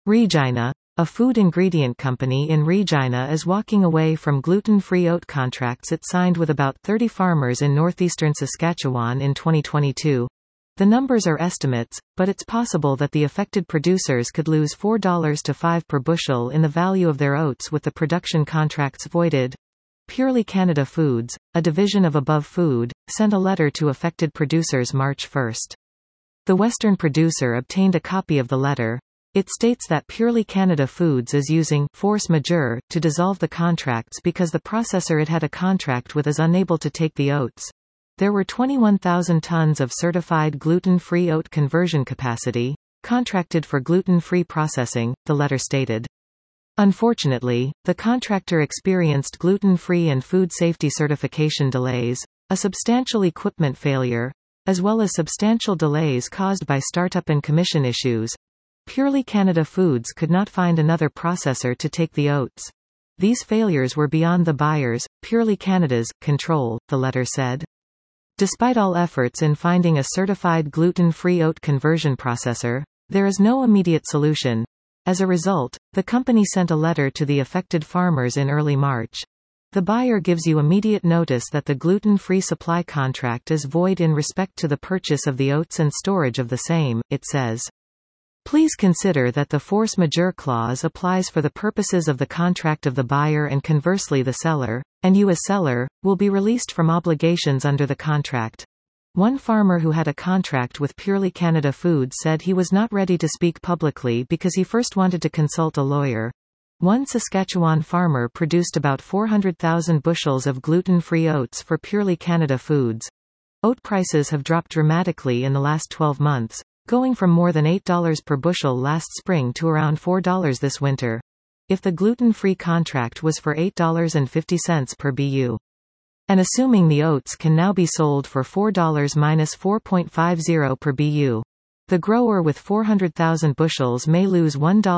Regina, a food ingredient company in Regina, is walking away from gluten-free oat contracts it signed with about 30 farmers in northeastern Saskatchewan in 2022. The numbers are estimates, but it's possible that the affected producers could lose $4 to $5 per bushel in the value of their oats with the production contracts voided. Purely Canada Foods, a division of Above Food, sent a letter to affected producers March 1. The Western producer obtained a copy of the letter. It states that Purely Canada Foods is using force majeure to dissolve the contracts because the processor it had a contract with is unable to take the oats. There were 21,000 tons of certified gluten-free oat conversion capacity, contracted for gluten-free processing, the letter stated. Unfortunately, the contractor experienced gluten-free and food safety certification delays, a substantial equipment failure, as well as substantial delays caused by startup and commission issues. Purely Canada Foods could not find another processor to take the oats. These failures were beyond the buyers', Purely Canada's, control, the letter said. Despite all efforts in finding a certified gluten-free oat conversion processor, there is no immediate solution. As a result, the company sent a letter to the affected farmers in early March. The buyer gives you immediate notice that the gluten-free supply contract is void in respect to the purchase of the oats and storage of the same, it says. Please consider that the force majeure clause applies for the purposes of the contract of the buyer and conversely the seller, and you as seller, will be released from obligations under the contract. One farmer who had a contract with Purely Canada Foods said he was not ready to speak publicly because he first wanted to consult a lawyer. One Saskatchewan farmer produced about 400,000 bushels of gluten-free oats for Purely Canada Foods. Oat prices have dropped dramatically in the last 12 months, going from more than $8 per bushel last spring to around $4 this winter. If the gluten-free contract was for $8.50 per BU. And assuming the oats can now be sold for $4 minus $4.50 per BU. The grower with 400,000 bushels may lose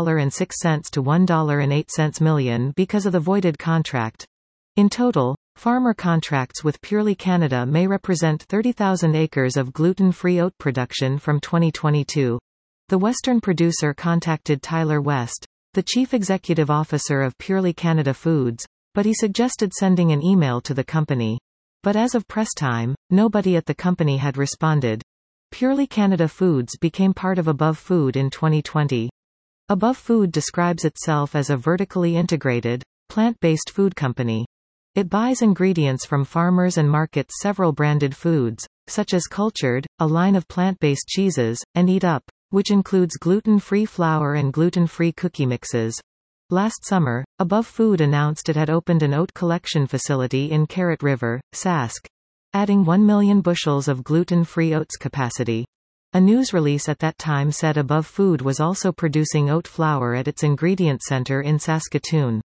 $1.06 to $1.08 million because of the voided contract. In total, farmer contracts with Purely Canada may represent 30,000 acres of gluten-free oat production from 2022. The Western producer contacted Tyler West, the chief executive officer of Purely Canada Foods, but he suggested sending an email to the company. But as of press time, nobody at the company had responded. Purely Canada Foods became part of Above Food in 2020. Above Food describes itself as a vertically integrated, plant-based food company. It buys ingredients from farmers and markets several branded foods, such as Cultured, a line of plant-based cheeses, and Eat Up, which includes gluten-free flour and gluten-free cookie mixes. Last summer, Above Food announced it had opened an oat collection facility in Carrot River, Sask, adding 1 million bushels of gluten-free oats capacity. A news release at that time said Above Food was also producing oat flour at its ingredient center in Saskatoon.